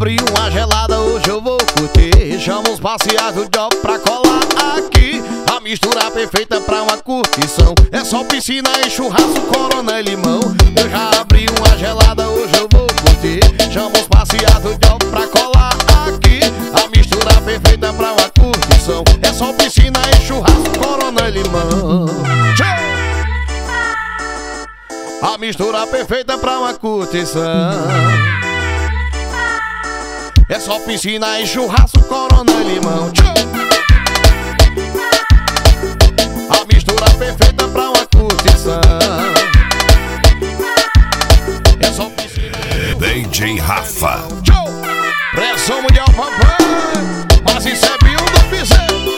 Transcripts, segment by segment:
abri uma gelada, hoje eu vou curtir. Chama os parciais do job pra colar aqui. A mistura perfeita pra uma curtição. É só piscina e churrasco, corona e limão. Eu já abri uma gelada, hoje eu vou curtir. Chama os parciais do job pra colar aqui. A mistura perfeita pra uma curtição. É só piscina e churrasco, corona e limão. A mistura perfeita pra uma curtição. É só piscina e churrasco, corona e limão. A mistura perfeita pra uma curtição. É só piscina e DJ Rafa. Pressão mundial, papai. Mas isso é Bill do Piseiro.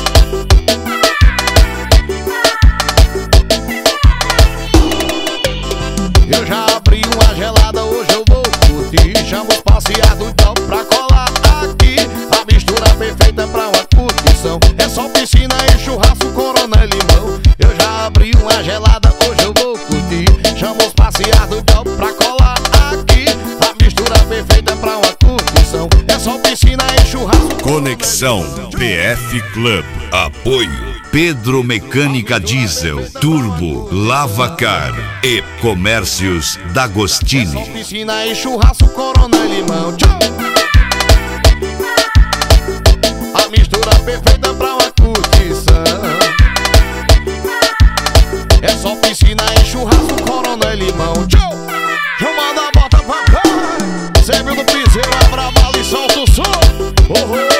Eu já abri uma gelada, hoje eu vou curtir. Chamo os parciais do job pra colar aqui. A mistura perfeita pra uma curtição. É só piscina e churrasco, corona e limão. Eu já abri uma gelada, hoje eu vou curtir. Chamo os parciais do job pra colar aqui. A mistura perfeita pra uma curtição. É só piscina e churrasco. Conexão PF Club. Apoio Pedro Mecânica Diesel, Turbo, Lavacar e Comércios D'Agostini. É só piscina e churrasco, corona e limão. A mistura perfeita pra uma curtição. É só piscina e churrasco, corona e limão. Chamada a bota, papai. Sempre no piseiro, abra a bala e solta o som.